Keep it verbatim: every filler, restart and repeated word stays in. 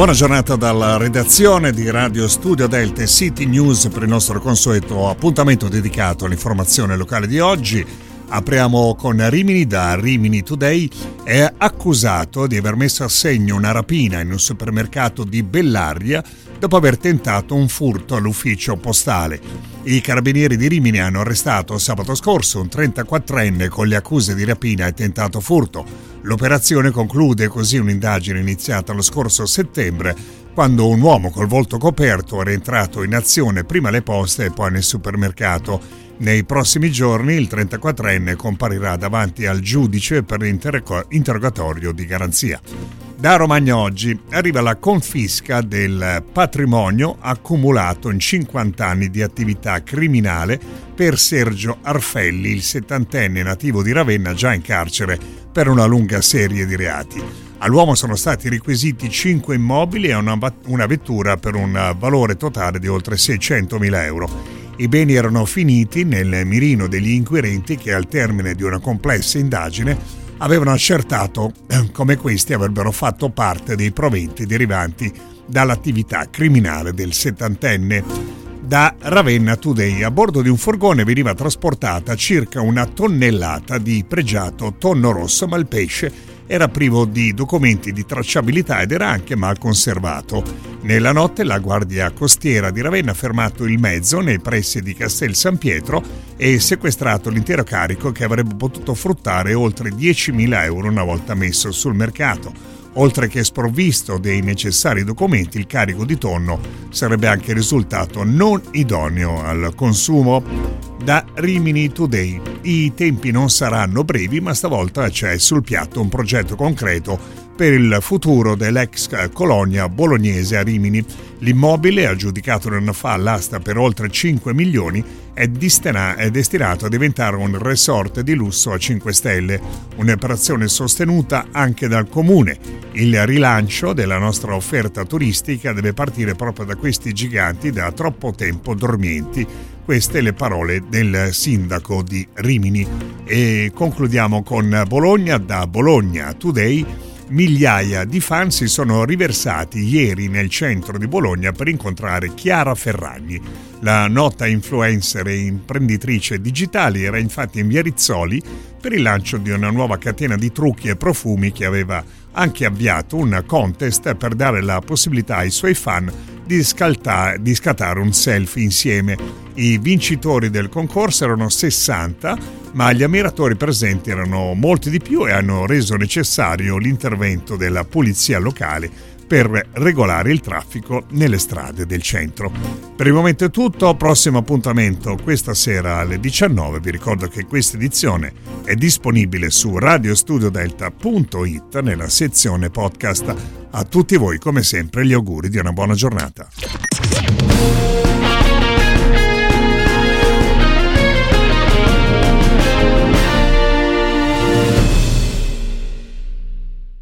Buona giornata dalla redazione di Radio Studio Delta e City News per il nostro consueto appuntamento dedicato all'informazione locale di oggi. Apriamo con Rimini. Da Rimini Today: è accusato di aver messo a segno una rapina in un supermercato di Bellaria dopo aver tentato un furto all'ufficio postale. I carabinieri di Rimini hanno arrestato sabato scorso un trentaquattrenne con le accuse di rapina e tentato furto. L'operazione conclude così un'indagine iniziata lo scorso settembre, quando un uomo col volto coperto era entrato in azione prima alle poste e poi nel supermercato. Nei prossimi giorni il trentaquattrenne comparirà davanti al giudice per l'interrogatorio di garanzia. Da Romagna Oggi arriva la confisca del patrimonio accumulato in cinquanta anni di attività criminale per Sergio Arfelli, il settantenne nativo di Ravenna già in carcere per una lunga serie di reati. All'uomo sono stati requisiti cinque immobili e una, una vettura per un valore totale di oltre seicentomila euro. I beni erano finiti nel mirino degli inquirenti che, al termine di una complessa indagine, avevano accertato come questi avrebbero fatto parte dei proventi derivanti dall'attività criminale del settantenne. Da Ravenna Today: a bordo di un furgone veniva trasportata circa una tonnellata di pregiato tonno rosso, ma il pesce era privo di documenti di tracciabilità ed era anche mal conservato. Nella notte la Guardia Costiera di Ravenna ha fermato il mezzo nei pressi di Castel San Pietro e sequestrato l'intero carico, che avrebbe potuto fruttare oltre diecimila euro una volta messo sul mercato. Oltre che sprovvisto dei necessari documenti, il carico di tonno sarebbe anche risultato non idoneo al consumo. Da Rimini Today: i tempi non saranno brevi, ma stavolta c'è sul piatto un progetto concreto per il futuro dell'ex colonia bolognese a Rimini. L'immobile, aggiudicato un anno fa all'asta per oltre cinque milioni, è, distina- è destinato a diventare un resort di lusso a cinque stelle, un'operazione sostenuta anche dal comune. Il rilancio della nostra offerta turistica deve partire proprio da questi giganti da troppo tempo dormienti. Queste le parole del sindaco di Rimini. E concludiamo con Bologna. Da Bologna Today: migliaia di fan si sono riversati ieri nel centro di Bologna per incontrare Chiara Ferragni. La nota influencer e imprenditrice digitale era infatti in via Rizzoli per il lancio di una nuova catena di trucchi e profumi, che aveva anche avviato un contest per dare la possibilità ai suoi fan di, scalta- di scattare un selfie insieme. I vincitori del concorso erano sessanta, ma gli ammiratori presenti erano molti di più e hanno reso necessario l'intervento della polizia locale per regolare il traffico nelle strade del centro. Per il momento è tutto, prossimo appuntamento questa sera alle diciannove. Vi ricordo che questa edizione è disponibile su radio studio delta punto it nella sezione podcast. A tutti voi, come sempre, gli auguri di una buona giornata.